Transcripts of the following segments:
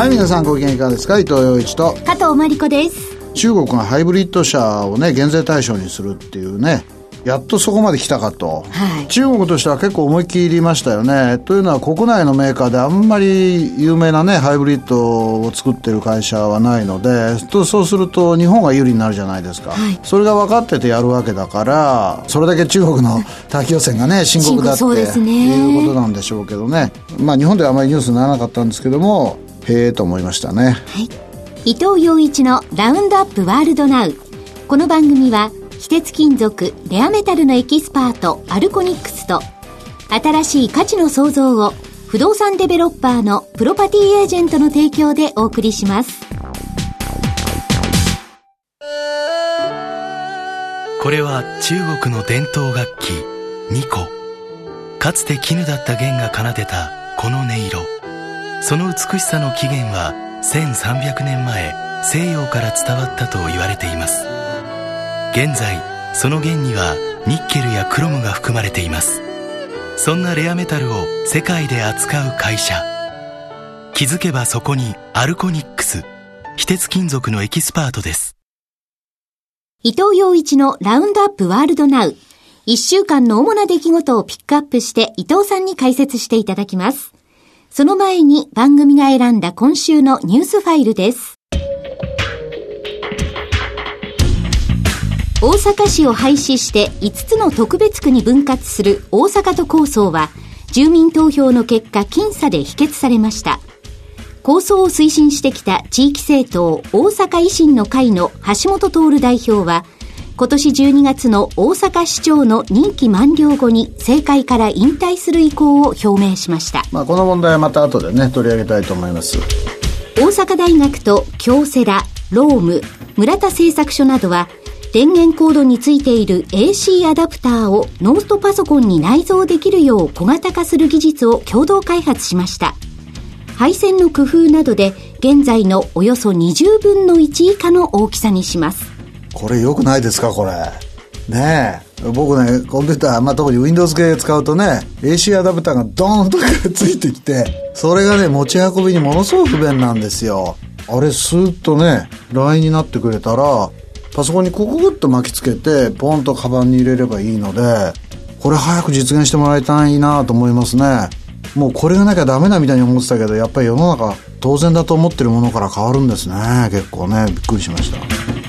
はい、皆さんご機嫌いかがですか。伊藤洋一と加藤真理子です。 中国がハイブリッド車をね減税対象にするっていうね、やっとそこまで来たかと、はい、中国としては結構思い切りましたよね。というのは国内のメーカーであんまり有名なねハイブリッドを作ってる会社はないので、そうすると日本が有利になるじゃないですか、はい、それが分かっててやるわけだから、それだけ中国の大気汚染がね深刻だっていうことなんでしょうけどね。まあ日本ではあまりニュースにならなかったんですけども、へえと思いましたね。はい、 伊藤洋一のラウンドアップワールドナウ。この番組は非鉄金属レアメタルのエキスパートアルコニックスと、新しい価値の創造を不動産デベロッパーのプロパティエージェントの提供でお送りします。 これは中国の伝統楽器二胡。かつて絹だった弦が奏でたこの音色、その美しさの起源は1300年前西洋から伝わったと言われています。現在その弦にはニッケルやクロムが含まれています。そんなレアメタルを世界で扱う会社、気づけばそこにアルコニックス、非鉄金属のエキスパートです。 伊藤洋一のラウンドアップワールドナウ。1週間の主な出来事をピックアップして伊藤さんに解説していただきます。その前に番組が選んだ今週のニュースファイルです。大阪市を廃止して5つの特別区に分割する大阪都構想は、住民投票の結果僅差で否決されました。構想を推進してきた地域政党大阪維新の会の橋本徹代表は、今年12月の大阪市長の任期満了後に政界から引退する意向を表明しました。 この問題はまた後でね取り上げたいと思います。 大阪大学と京セラ、ローム、村田製作所などは、電源コードについている AC アダプターをノートパソコンに内蔵できるよう小型化する技術を共同開発しました。配線の工夫などで現在のおよそ20分の1以下の大きさにします。 これ良くないですかこれねえ。僕ねコンピューター、特に Windows 系使うとね AC アダプターがドーンとついてきて、それがね持ち運びにものすごく不便なんですよ。あれスーッとねラインになってくれたらパソコンにククッと巻きつけてポンとカバンに入れればいいので、これ早く実現してもらいたいなと思いますね。もうこれがなきゃダメだみたいに思ってたけど、やっぱり世の中当然だと思ってるものから変わるんですね。結構ねびっくりしました。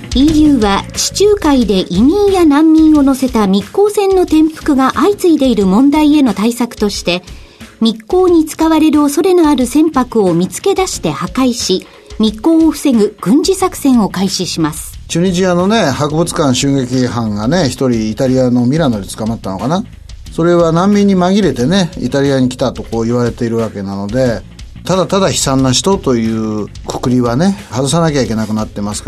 EU は地中海で移民や難民を乗せた密航船の転覆が相次いでいる問題への対策として、密航に使われる恐れのある船舶を見つけ出して破壊し、密航を防ぐ軍事作戦を開始します。 チュニジアのね博物館襲撃犯がね一人イタリアのミラノで捕まったのかな。それは難民に紛れてねイタリアに来たとこう言われているわけなので、ただただ悲惨な人というくくりはね外さなきゃいけなくなってますから、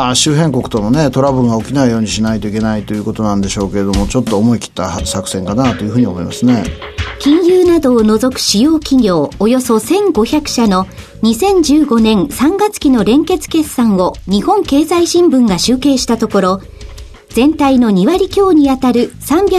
周辺国とのねトラブルが起きないようにしないといけないということなんでしょうけれども、ちょっと思い切った作戦かなというふうに思いますね。 金融などを除く主要企業およそ1500社の2015年3月期の連結決算を日本経済新聞が集計したところ、全体の2割強にあたる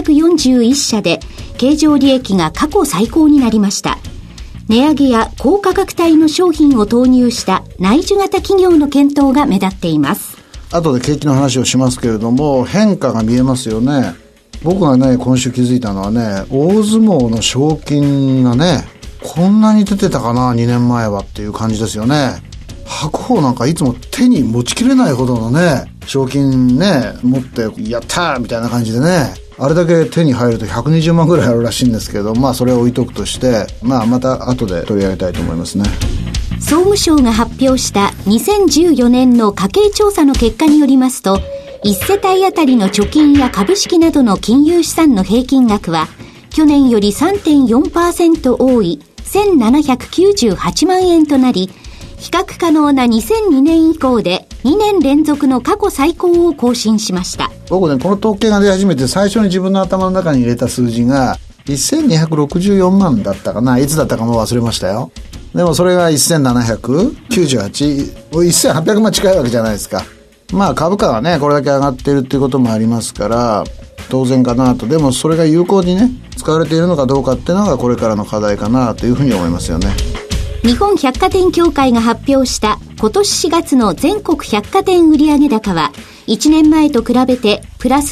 341社で経常利益が過去最高になりました。値上げや高価格帯の商品を投入した内需型企業の健闘が目立っています。 後で景気の話をしますけれども、変化が見えますよね。僕がね今週気づいたのはね、大相撲の賞金がねこんなに出てたかな2年前はっていう感じですよね。白鵬なんかいつも手に持ちきれないほどのね賞金ね持ってやったーみたいな感じでね、あれだけ手に入ると120万ぐらいあるらしいんですけど、それを置いとくとして、また後で取り上げたいと思いますね。 総務省が発表した2014年の家計調査の結果によりますと、1世帯あたりの貯金や株式などの金融資産の平均額は去年より 3.4% 多い1798万円となり、比較可能な2002年以降で2年連続の過去最高を更新しました。 僕ねこの統計が出始めて最初に自分の頭の中に入れた数字が1264万だったかな、いつだったかも忘れましたよ。でもそれが1798、1800万近いわけじゃないですか。株価がねこれだけ上がっているっていうこともありますから当然かなと。でもそれが有効にね使われているのかどうかっていうのがこれからの課題かなというふうに思いますよね。 日本百貨店協会が発表した今年4月の全国百貨店売上高は1年前と比べてプラス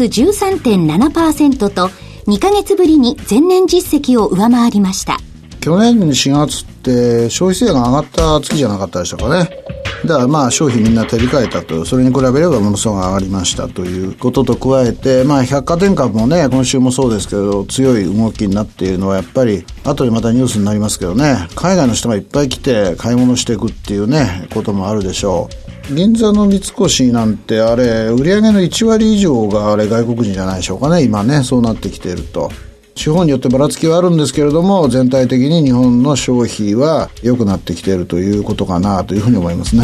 13.7% と2ヶ月ぶりに前年実績を上回りました。 去年4月って消費税が上がった月じゃなかったでしたかね。だから商費みんな手控えたと、それに比べればものすごく上がりましたということと加えて、百貨店株もね今週もそうですけど強い動きになっているのはやっぱり後でまたニュースになりますけどね、海外の人がいっぱい来て買い物していくっていうねこともあるでしょう。銀座の三越なんてあれ売上の1割以上があれ外国人じゃないでしょうかね。今ねそうなってきていると、地方によってばらつきはあるんですけれども全体的に日本の消費は良くなってきているということかなというふうに思いますね。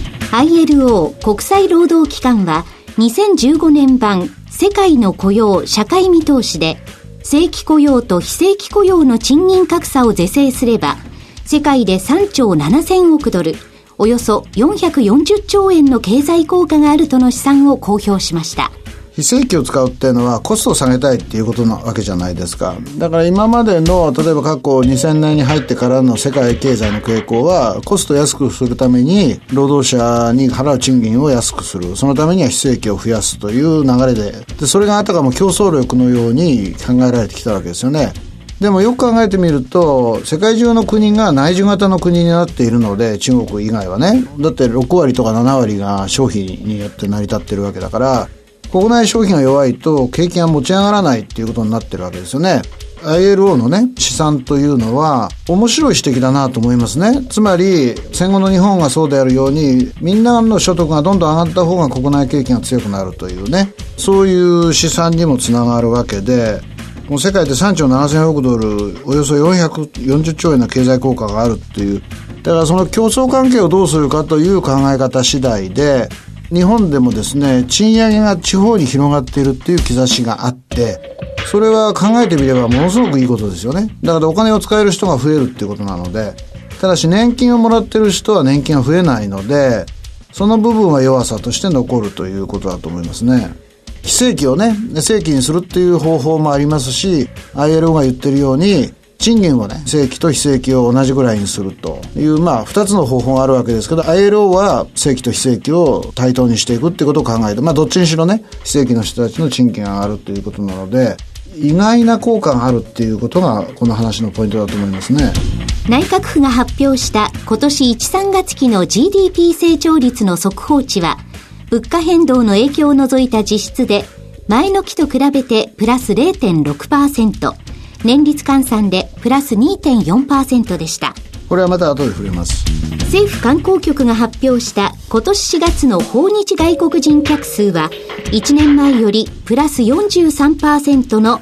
ILO 国際労働機関は2015年版世界の雇用社会見通しで正規雇用と非正規雇用の賃金格差を是正すれば世界で3兆7000億ドルおよそ440兆円の経済効果があるとの試算を公表しました。 非正規を使うっていうのはコストを下げたいっていうことなわけじゃないですか。だから今までの例えば過去2000年に入ってからの世界経済の傾向はコストを安くするために労働者に払う賃金を安くする、そのためには非正規を増やすという流れで、それがあたかも競争力のように考えられてきたわけですよね。でもよく考えてみると世界中の国が内需型の国になっているので、中国以外はね、だって6割とか7割が消費によって成り立っているわけだから、国内消費が弱いと景気が持ち上がらないっていうことになってるわけですよね。 ILO のね試算というのは面白い指摘だなと思いますね。つまり戦後の日本がそうであるようにみんなの所得がどんどん上がった方が国内景気が強くなるというね、そういう試算にもつながるわけで、もう世界で3兆7000億ドルおよそ440兆円の経済効果があるっていう、だからその競争関係をどうするかという考え方次第で日本でもですね賃上げが地方に広がっているっていう兆しがあって、それは考えてみればものすごくいいことですよね。だからお金を使える人が増えるっていうことなので、ただし年金をもらってる人は年金が増えないので、その部分は弱さとして残るということだと思いますね。非正規をね正規にするっていう方法もありますし、 ILO が言ってるように賃金をね正規と非正規を同じぐらいにするという2つの方法があるわけですけど、 ILO は正規と非正規を対等にしていくってことを考えて、どっちにしろね非正規の人たちの賃金が上がるということなので、意外な効果があるっていうことがこの話のポイントだと思いますね。 内閣府が発表した今年1、3月期の GDP 成長率の速報値は物価変動の影響を除いた実質で前の期と比べてプラス 0.6%、年率換算でプラス 2.4% でした。 これはまた後で触れます。 政府観光局が発表した今年4月の訪日外国人客数は1年前よりプラス 43% の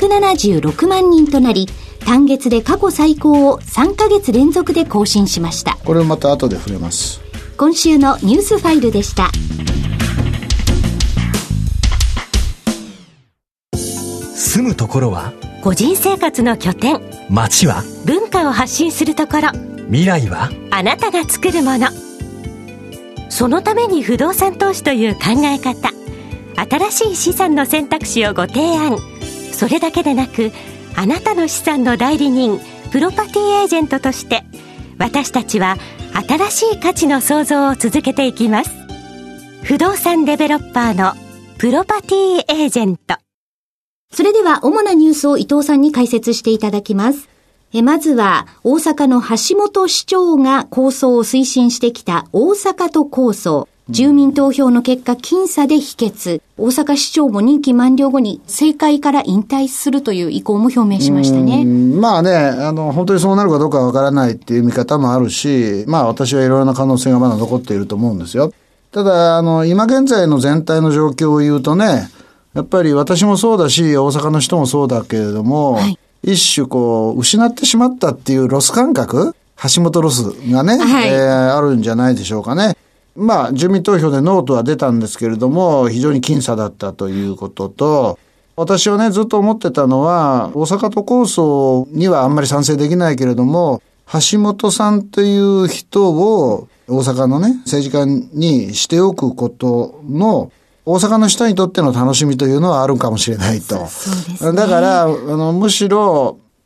176万人となり、単月で過去最高を3ヶ月連続で更新しました。 これをまた後で触れます。 今週のニュースファイルでした。 住むところは個人生活の拠点、 街は文化を発信するところ、 未来はあなたが作るもの。そのために不動産投資という考え方、新しい資産の選択肢をご提案。それだけでなく、あなたの資産の代理人、プロパティエージェントとして私たちは新しい価値の創造を続けていきます。不動産デベロッパーのプロパティエージェント。 それでは主なニュースを伊藤さんに解説していただきます。まずは大阪の橋本市長が構想を推進してきた大阪都構想。住民投票の結果僅差で否決。大阪市長も任期満了後に政界から引退するという意向も表明しましたね。 本当にそうなるかどうかわからないっていう見方もあるし、私はいろいろな可能性がまだ残っていると思うんですよ。ただ今現在の全体の状況を言うとね、やっぱり私もそうだし大阪の人もそうだけれども、はい、一種失ってしまったっていうロス感覚、橋本ロスがね、はい、あるんじゃないでしょうかね。住民投票でノーとは出たんですけれども非常に僅差だったということと、私はねずっと思ってたのは大阪都構想にはあんまり賛成できないけれども、橋本さんという人を大阪のね政治家にしておくことの大阪の人にとっての楽しみというのはあるかもしれないと。 そうですね。 だからむしろ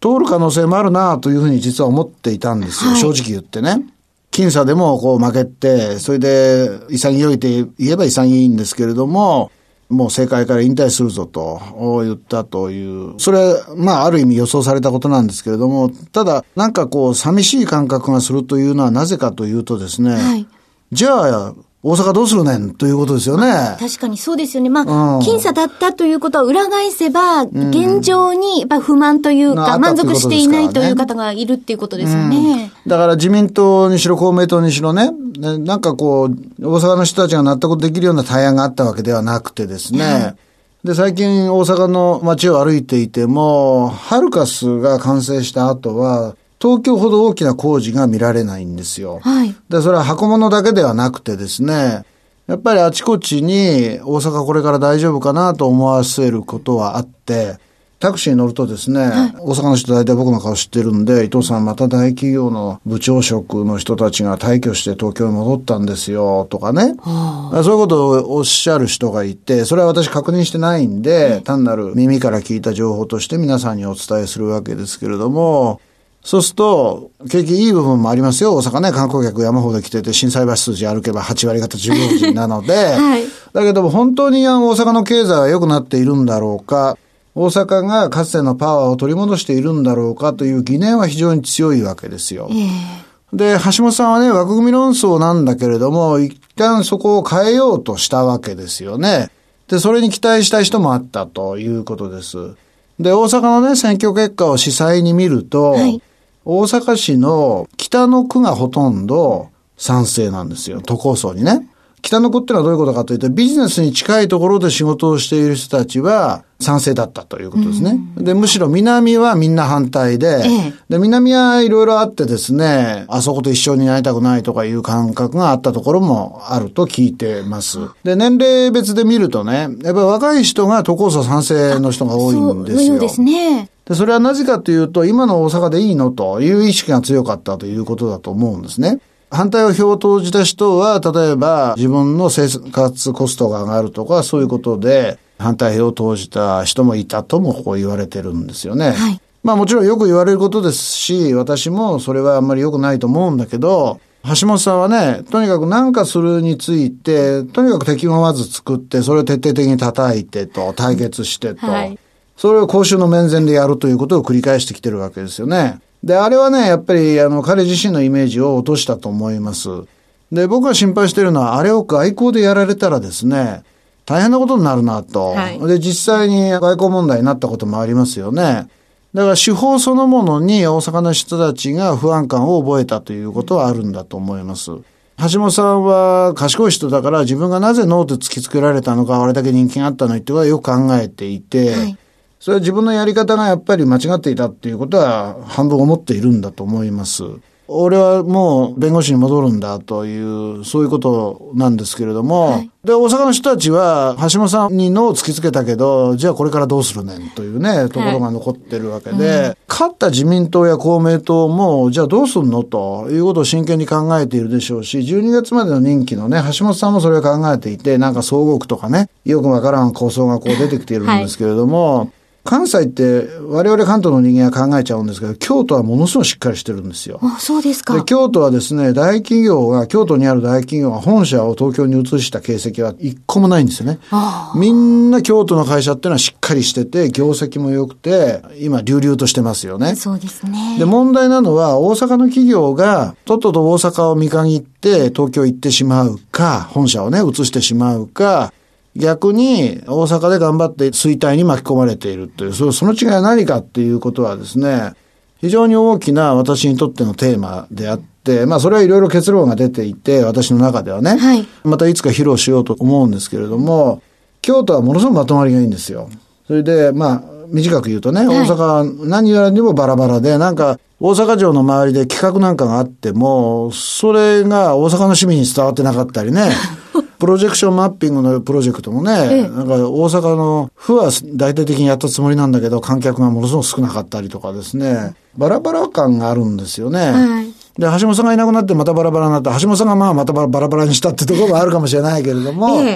通る可能性もあるなというふうに実は思っていたんですよ、正直言ってね。僅差でもこう負けて、それで潔いって言えば潔いんですけれども、もう政界から引退するぞと言ったという、それはある意味予想されたことなんですけれども、ただなんかこう寂しい感覚がするというのはなぜかというとですね、じゃあ大阪どうするねんということですよね。 確かにそうですよね。僅差だったということは裏返せば、現状にやっぱ不満というか、満足していないという方がいるっていうことですよね。 だから自民党にしろ公明党にしろね、なんかこう、大阪の人たちが納得できるような対案があったわけではなくてですね、で、最近大阪の街を歩いていても、ハルカスが完成した後は、東京ほど大きな工事が見られないんですよ。で、それは箱物だけではなくてですね、やっぱりあちこちに大阪これから大丈夫かなと思わせることはあって、タクシーに乗るとですね、大阪の人大体僕の顔知ってるんで、伊藤さんまた大企業の部長職の人たちが退去して東京に戻ったんですよとかね、そういうことをおっしゃる人がいて、それは私確認してないんで、単なる耳から聞いた情報として皆さんにお伝えするわけですけれども、そうすると、景気いい部分もありますよ。大阪ね、観光客山ほど来てて、心斎橋筋歩けば8割方中国人なので、だけども本当に大阪の経済は良くなっているんだろうか、大阪がかつてのパワーを取り戻しているんだろうかという疑念は非常に強いわけですよ。で、橋本さんはね、枠組み論争なんだけれども、一旦そこを変えようとしたわけですよね。で、それに期待した人もあったということです。で、大阪のね、選挙結果を司祭に見ると、大阪市の北の区がほとんど賛成なんですよ。都構想にね。北の区ってのはどういうことかというと、ビジネスに近いところで仕事をしている人たちは賛成だったということですね。で、むしろ南はみんな反対で、で、南はいろいろあってですね、あそこと一緒になりたくないとかいう感覚があったところもあると聞いてます。で、年齢別で見るとね、やっぱり若い人が都構想賛成の人が多いんですよ。 そうですね。 で、それはなぜかというと、今の大阪でいいのという意識が強かったということだと思うんですね。反対票を投じた人は、例えば自分の生活コストが上がるとか、そういうことで反対票を投じた人もいたともこう言われてるんですよね。もちろんよく言われることですし、私もそれはあんまり良くないと思うんだけど、橋本さんはね、とにかく何かするについて、とにかく敵をまず作って、それを徹底的に叩いてと、対決してと、それを公衆の面前でやるということを繰り返してきてるわけですよね。で、あれはね、やっぱり彼自身のイメージを落としたと思います。で、僕が心配しているのは、あれを外交でやられたらですね、大変なことになるなと。で、実際に外交問題になったこともありますよね。だから手法そのものに大阪の人たちが不安感を覚えたということはあるんだと思います。橋本さんは賢い人だから、自分がなぜノート突きつけられたのか、あれだけ人気があったのにっていうのはよく考えていて、それは自分のやり方がやっぱり間違っていたっていうことは半分思っているんだと思います。俺はもう弁護士に戻るんだという、そういうことなんですけれども、で、大阪の人たちは橋本さんにノーを突きつけたけど、じゃあこれからどうするねんというね、ところが残ってるわけで、勝った自民党や公明党も、じゃあどうするのということを真剣に考えているでしょうし、12月までの任期のね、橋本さんもそれを考えていて、なんか総合区とかね、よくわからん構想がこう出てきているんですけれども、関西って我々関東の人間は考えちゃうんですけど、京都はものすごくしっかりしてるんですよ。 そうですか。 で、京都はですね、京都にある大企業が本社を東京に移した形跡は一個もないんですよね。みんな京都の会社っていうのはしっかりしてて、業績も良くて、今隆々としてますよね。 そうですね。 で、問題なのは大阪の企業がとっとと大阪を見限って東京行ってしまうか、本社をね、移してしまうか、逆に大阪で頑張って衰退に巻き込まれているという、その違いは何かっていうことはですね、非常に大きな私にとってのテーマであって、それはいろいろ結論が出ていて、私の中ではね、またいつか披露しようと思うんですけれども、京都はものすごくまとまりがいいんですよ。それで、短く言うとね、大阪は何やらにもバラバラで、なんか大阪城の周りで企画なんかがあっても、それが大阪の市民に伝わってなかったりね、プロジェクションマッピングのプロジェクトもね、なんか大阪の府は大体的にやったつもりなんだけど、観客がものすごく少なかったりとかですね、バラバラ感があるんですよね。で、橋本さんがいなくなってまたバラバラになって、橋本さんがまたバラバラにしたってところもあるかもしれないけれども、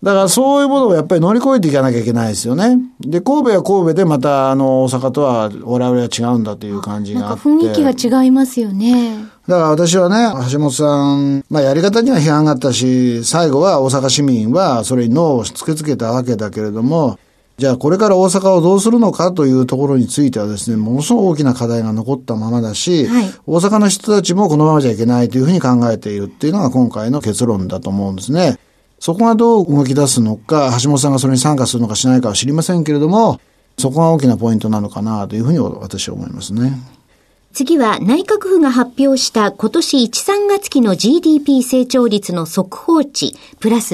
だからそういうものをやっぱり乗り越えていかなきゃいけないですよね。で、神戸は神戸でまた大阪とは我々は違うんだという感じがあって。 なんか雰囲気が違いますよね。 だから私はね、橋本さん、やり方には批判があったし、最後は大阪市民はそれにノーを突きつけたわけだけれども、じゃあこれから大阪をどうするのかというところについてはですね、ものすごく大きな課題が残ったままだし、大阪の人たちもこのままじゃいけないというふうに考えているっていうのが今回の結論だと思うんですね。そこがどう動き出すのか、橋本さんがそれに参加するのかしないかは知りませんけれども、そこが大きなポイントなのかなというふうに私は思いますね。 次は内閣府が発表した今年1、3月期の GDP 成長率の速報値、プラス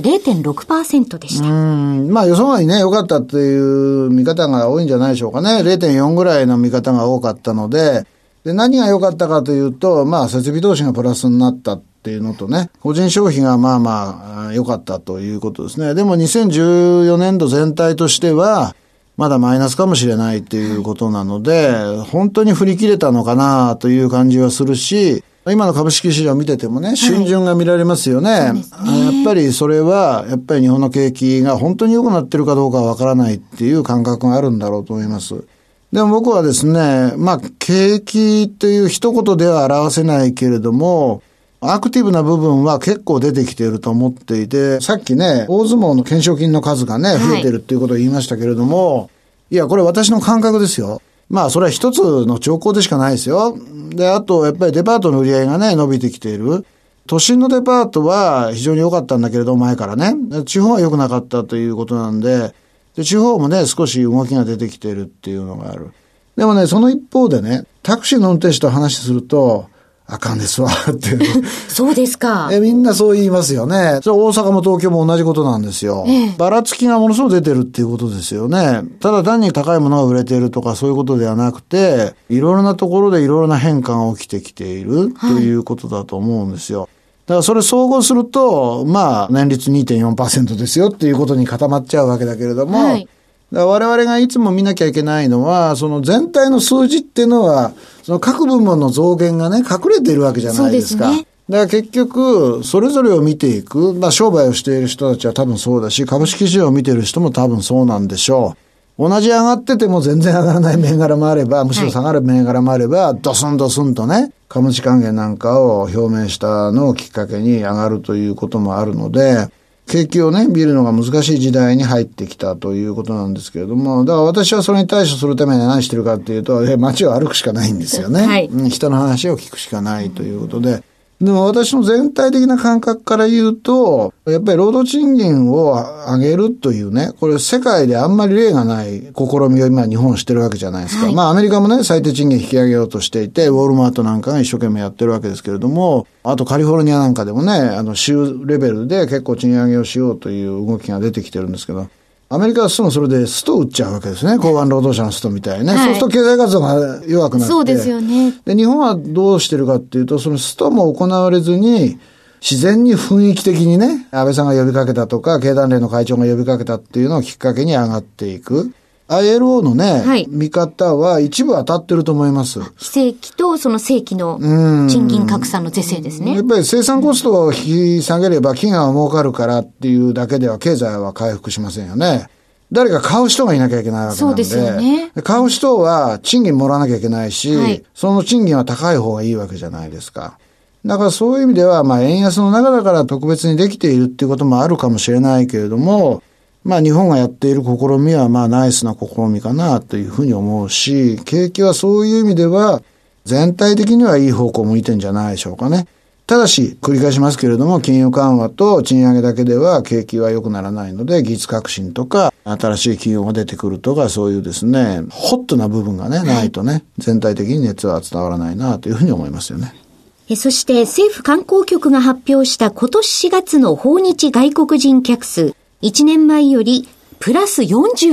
0.6% でした。 予想外にね、良かったっていう見方が多いんじゃないでしょうかね。0.4 ぐらいの見方が多かったので、何が良かったかというと、設備投資がプラスになったっていうのとね、個人消費が良かったということですね。でも2014年度全体としては、まだマイナスかもしれないっていうことなので、本当に振り切れたのかなという感じはするし、今の株式市場を見ててもね、春巡が見られますよね。やっぱりそれは、日本の景気が本当に良くなってるかどうかはわからないっていう感覚があるんだろうと思います。でも僕はですね、景気という一言では表せないけれども、アクティブな部分は結構出てきていると思っていて、さっきね、大相撲の懸賞金の数がね、増えてるっていうことを言いましたけれども、いや、これ私の感覚ですよ。それは一つの兆候でしかないですよ。で、あと、やっぱりデパートの売り上げがね、伸びてきている。都心のデパートは非常に良かったんだけれども、前からね。地方は良くなかったということなんで、地方もね、少し動きが出てきているっていうのがある。でもね、その一方でね、タクシーの運転手と話すると、あかんですわってそうですか。 みんなそう言いますよね。それ大阪も東京も同じことなんですよ。ばらつきがものすごく出てるっていうことですよね。ただ単に高いものが売れているとかそういうことではなくて、いろいろなところでいろいろな変化が起きてきているということだと思うんですよ。だからそれ総合すると、年率 2.4% ですよっていうことに固まっちゃうわけだけれども、だから我々がいつも見なきゃいけないのは、その全体の数字っていうのは、その各部門の増減がね、隠れているわけじゃないですか。そうですね。だから結局、それぞれを見ていく、商売をしている人たちは多分そうだし、株式市場を見ている人も多分そうなんでしょう。同じ上がってても全然上がらない銘柄もあれば、むしろ下がる銘柄もあれば、ドスンドスンとね、株主還元なんかを表明したのをきっかけに上がるということもあるので、景気をね、見るのが難しい時代に入ってきたということなんですけれども、だから私はそれに対処するために何してるかっていうと、街を歩くしかないんですよね。人の話を聞くしかないということで。でも私の全体的な感覚から言うと、やっぱり労働賃金を上げるというね、これ世界であんまり例がない試みを今日本してるわけじゃないですか。アメリカもね、最低賃金引き上げようとしていて、ウォールマートなんかが一生懸命やってるわけですけれども、あとカリフォルニアなんかでもね、州レベルで結構賃上げをしようという動きが出てきてるんですけど、アメリカはそれでストを打っちゃうわけですね。交番労働者のストみたいね。そうすると経済活動が弱くなって。 そうですよね。 で、日本はどうしてるかっていうと、そのストも行われずに、自然に雰囲気的にね、安倍さんが呼びかけたとか、経団連の会長が呼びかけたっていうのをきっかけに上がっていく。ILO のね、見方は一部当たってると思います。 非正規とその正規の賃金格差の是正ですね。 やっぱり生産コストを引き下げれば企業が儲かるからっていうだけでは経済は回復しませんよね。誰か買う人がいなきゃいけないわけなんで。 そうですよね。 買う人は賃金もらわなきゃいけないし、その賃金は高い方がいいわけじゃないですか。だからそういう意味では、円安の中だから特別にできているっていうこともあるかもしれないけれども、日本がやっている試みはナイスな試みかなというふうに思うし、景気はそういう意味では全体的にはいい方向を向いてんじゃないでしょうかね。ただし、繰り返しますけれども、金融緩和と賃上げだけでは景気は良くならないので、技術革新とか、新しい企業が出てくるとか、そういうですね、ホットな部分がね、ないとね、全体的に熱は伝わらないなというふうに思いますよね。 そして政府観光局が発表した今年4月の訪日外国人客数、1年前よりプラス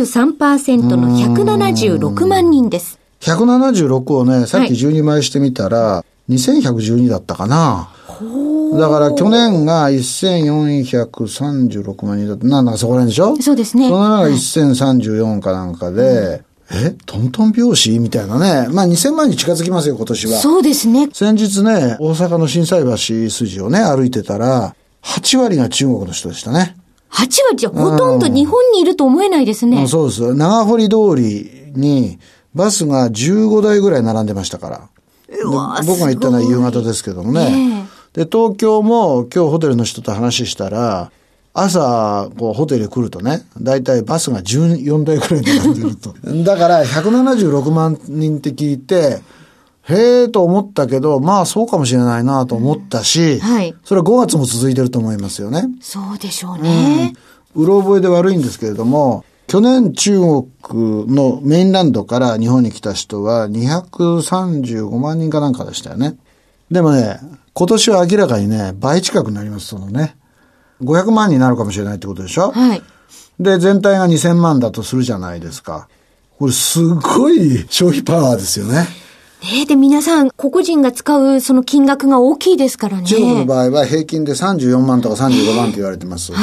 43% の176万人です。 176をね、さっき12倍してみたら、2112だったかな。だから去年が1436万人だった。なんだそこら辺でしょ。 そうですね。 その中が1034かなんかで、トントン拍子みたいなね。2000万に近づきますよ、今年は。 そうですね。 先日ね、大阪の心斎橋筋をね、歩いてたら、8割が中国の人でしたね。 8割じゃほとんど日本にいると思えないですね。 そうです。長堀通りにバスが15台ぐらい並んでましたから。僕が行ったのは夕方ですけどもね。で、東京も今日ホテルの人と話したら、朝、ホテルに来るとね、だいたいバスが14台くらい並んでると。だから176万人って聞いて、へえと思ったけど、まあそうかもしれないなと思ったし、はい、それは5月も続いてると思いますよね。 そうでしょうね。 うろ覚えで悪いんですけれども、去年中国のメインランドから日本に来た人は235万人かなんかでしたよね。でもね、今年は明らかにね、倍近くなります、そのね。500万になるかもしれないってことでしょ？はい。で、全体が2000万だとするじゃないですか。これすごい消費パワーですよね。 で、皆さん、個々人が使うその金額が大きいですからね。 中国の場合は平均で34万とか35万と言われてます。はい。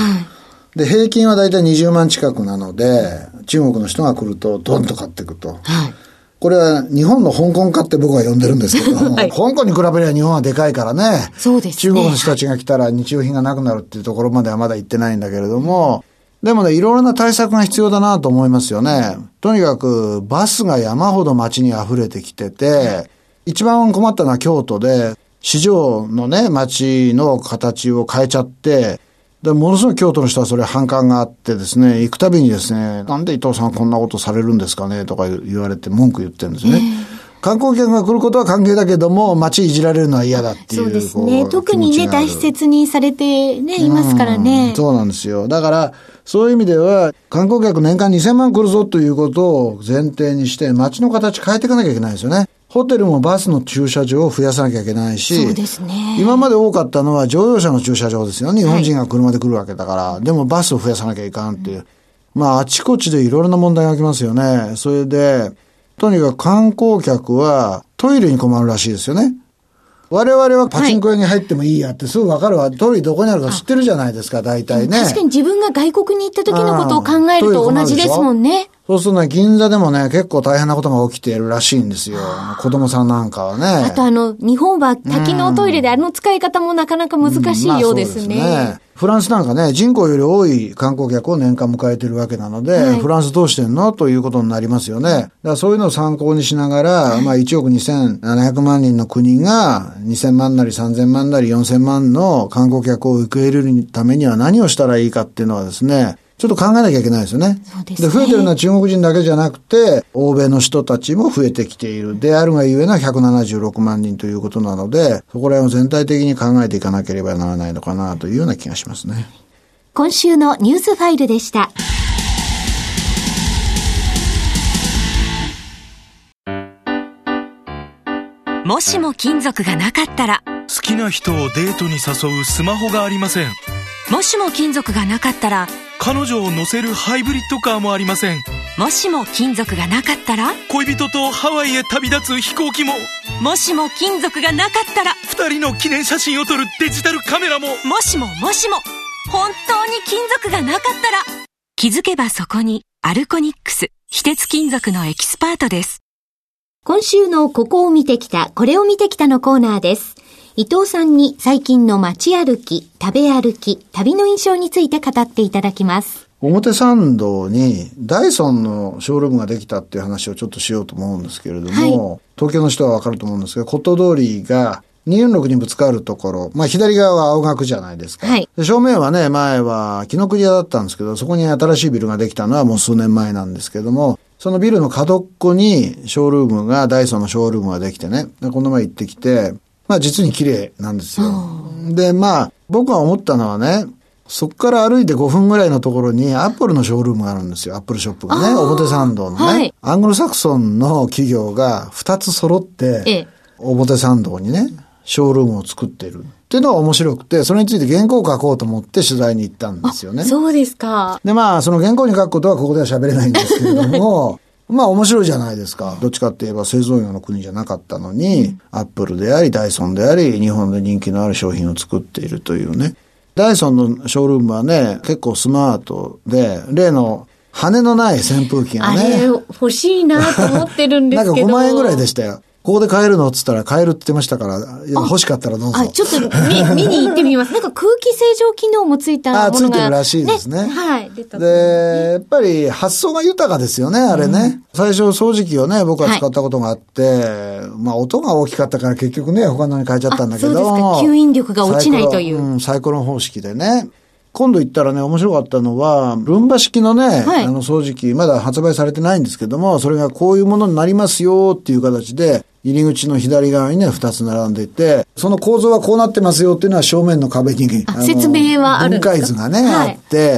で、平均はだいたい20万近くなので、中国の人が来るとドンと買っていくと。はい。これは日本の香港化って僕は呼んでるんですけど、はい、香港に比べれば日本はでかいからね。 そうですね。 中国の人たちが来たら日用品がなくなるっていうところまではまだ行ってないんだけれども、でもね、いろいろな対策が必要だなと思いますよね。とにかくバスが山ほど街に溢れてきてて、一番困ったのは京都で、市場のね、街の形を変えちゃって、で、ものすごい京都の人はそれ反感があってですね、行くたびにですね、なんで伊藤さんこんなことされるんですかねとか言われて文句言ってるんですね。観光客が来ることは歓迎だけども、街いじられるのは嫌だっていう。 そうですね。特にね、大施設にされてね、いますからね。 そうなんですよ。だから、そういう意味では、観光客年間2000万来るぞということを前提にして、街の形変えていかなきゃいけないですよね。ホテルもバスの駐車場を増やさなきゃいけないし、 そうですね。 今まで多かったのは乗用車の駐車場ですよ。日本人が車で来るわけだから、はい、でもバスを増やさなきゃいかんっていう。まあ、あちこちでいろいろな問題が起きますよね。それで、とにかく観光客はトイレに困るらしいですよね。我々はパチンコ屋に入ってもいいやってすぐ分かるわ。トイレどこにあるか知ってるじゃないですか、大体ね。 確かに自分が外国に行った時のことを考えると同じですもんね。 そうするとね、銀座でもね、結構大変なことが起きているらしいんですよ。子供さんなんかはね。 あと日本は多機能トイレで使い方もなかなか難しいようですね。 そうですね。フランスなんかね、人口より多い観光客を年間迎えているわけなので、はい、フランスどうしてんのということになりますよね。だからそういうのを参考にしながら、まあ1億2700万人の国が2000万なり3000万なり4000万の観光客を受け入れるためには何をしたらいいかっていうのはですね、ちょっと考えなきゃいけないですよね。 そうですね。 で、増えてるのは中国人だけじゃなくて、欧米の人たちも増えてきている。であるがゆえの176万人ということなので、そこら辺を全体的に考えていかなければならないのかなというような気がしますね。 今週のニュースファイルでした。 もしも金属がなかったら、 好きな人をデートに誘うスマホがありません。 もしも金属がなかったら、 彼女を乗せるハイブリッドカーもありません。 もしも金属がなかったら、 恋人とハワイへ旅立つ飛行機も。 もしも金属がなかったら、 二人の記念写真を撮るデジタルカメラも。 もしも本当に金属がなかったら、気づけばそこにアルコニックス、非鉄金属のエキスパートです。 今週のここを見てきた、これを見てきたのコーナーです。伊藤さんに最近の街歩き、食べ歩き、旅の印象について語っていただきます。 表参道にダイソンのショールームができたっていう話をちょっとしようと思うんですけれども、はい、東京の人はわかると思うんですけど、骨董通りが246にぶつかるところ、まあ左側は青学じゃないですか。はい、で正面はね、前は紀ノ国屋だったんですけど、そこに新しいビルができたのはもう数年前なんですけども、そのビルの角っこにショールームが、ダイソンのショールームができてね、でこの前行ってきて、まあ実に綺麗なんですよ。で、まあ僕が思ったのはね、そこから歩いて5分ぐらいのところにアップルのショールームがあるんですよ。アップルショップがね、表参道のね、はい、アングロサクソンの企業が2つ揃って、表参道にね、ショールームを作っているっていうのが面白くて、それについて原稿を書こうと思って取材に行ったんですよね。 そうですか。 で、まあその原稿に書くことはここでは喋れないんですけれども、まあ面白いじゃないですか。どっちかって言えば製造業の国じゃなかったのに、アップルであり、ダイソンであり、日本で人気のある商品を作っているというね。ダイソンのショールームはね、結構スマートで、例の羽のない扇風機がね。 あれ欲しいなと思ってるんですけど。 なんか5万円ぐらいでしたよ。 ここで買えるのっつったら買えるって言ってましたから、欲しかったらどうぞ。 ちょっと見に行ってみます。なんか空気清浄機能もついたものが。 ついてるらしいですね。 はい。出たで、やっぱり発想が豊かですよね、あれね。最初掃除機をね、僕は使ったことがあって、まあ音が大きかったから結局ね、他のに変えちゃったんだけど。 そうですか。吸引力が落ちないという。 サイクロン方式でね。今度行ったらね、面白かったのは、ルンバ式のね、掃除機、まだ発売されてないんですけども、それがこういうものになりますよっていう形で、入り口の左側にね、2つ並んでいて、その構造はこうなってますよっていうのは正面の壁に、 説明はあるんですか？ 分解図がね、あって、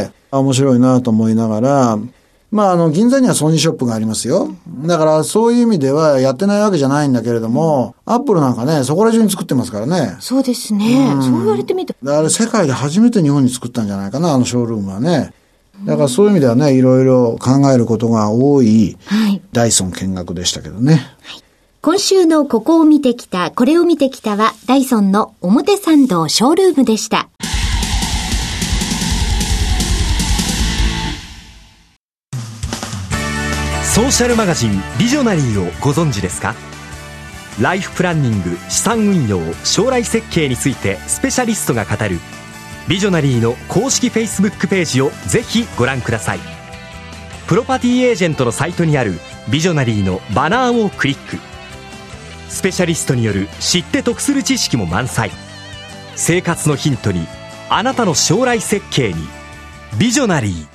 面白いなと思いながら、まあ、銀座にはソニーショップがありますよ。だから、そういう意味ではやってないわけじゃないんだけれども、アップルなんかね、そこら中に作ってますからね。 そうですね。そう言われてみて。 あれ、世界で初めて日本に作ったんじゃないかな、ショールームはね。だからそういう意味ではね、いろいろ考えることが多い、ダイソン見学でしたけどね。 今週のここを見てきた、これを見てきたは、ダイソンの表参道ショールームでした。 ソーシャルマガジンビジョナリーをご存知ですか？ライフプランニング、資産運用、将来設計についてスペシャリストが語るビジョナリーの公式 Facebook ページをぜひご覧ください。プロパティエージェントのサイトにあるビジョナリーのバナーをクリック。スペシャリストによる知って得する知識も満載。生活のヒントに、あなたの将来設計にビジョナリー。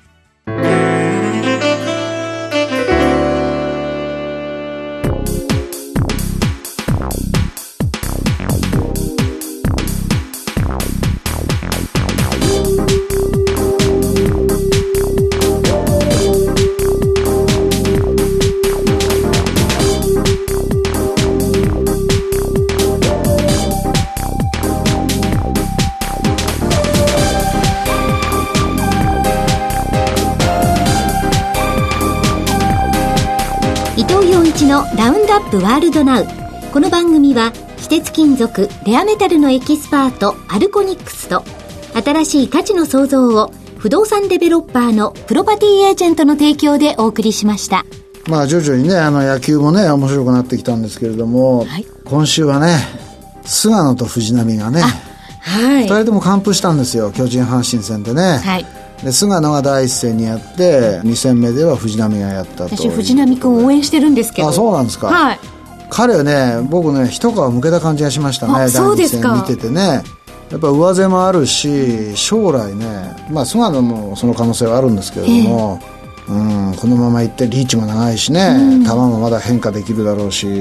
のラウンドアップワールドナウ。この番組は非鉄金属レアメタルのエキスパートアルコニックスと新しい価値の創造を不動産デベロッパーのプロパティエージェントの提供でお送りしました。 まあ徐々にね野球もね面白くなってきたんですけれども、今週はね菅野と藤浪がね、2人とも完封したんですよ、巨人阪神戦でね。で菅野が第一戦にやって2戦目では藤浪がやったと。 私藤浪君応援してるんですけど。 あ、そうなんですか。彼はね僕ね一皮むけた感じがしましたね。第一戦見ててね、やっぱ上背もあるし将来ね、まあ菅野もその可能性はあるんですけれども、このままいってリーチも長いしね、球もまだ変化できるだろうし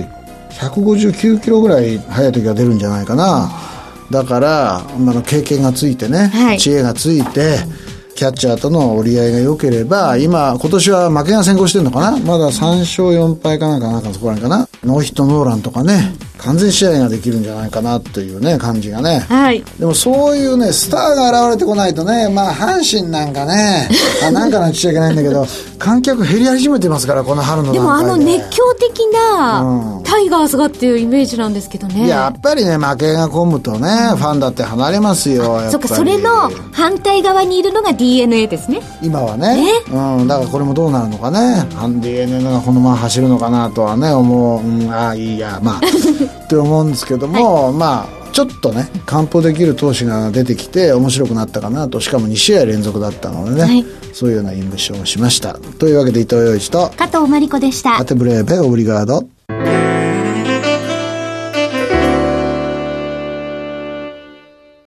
159キロぐらい速い時が出るんじゃないかな。だから経験がついてね、知恵がついてキャッチャーとの折り合いが良ければ、今年は負けが先行してるのかな、まだ3勝4敗かなんかそこらへんかな、ノーヒットノーランとかね完全試合ができるんじゃないかなというね感じがね、でもそういうねスターが現れてこないとね、まあ阪神なんかねなんかなっちゃいけないんだけど観客減り始めてますからこの春の段階で。 でも熱狂的なタイガースがっていうイメージなんですけどね。 やっぱりね負けが込むとね、ファンだって離れますよ。やっぱりそっか、それの反対側にいるのが DNA ですね今はね。だからこれもどうなるのかね、DNA がこのまま走るのかなとはね思う。いいやまあって思うんですけども、まあちょっとね完封できる投手が出てきて面白くなったかなと。しかも2試合連続だったのでね、そういうような印象をしました。というわけで伊藤洋一と加藤真理子でした。 アテブレーベオブリガード。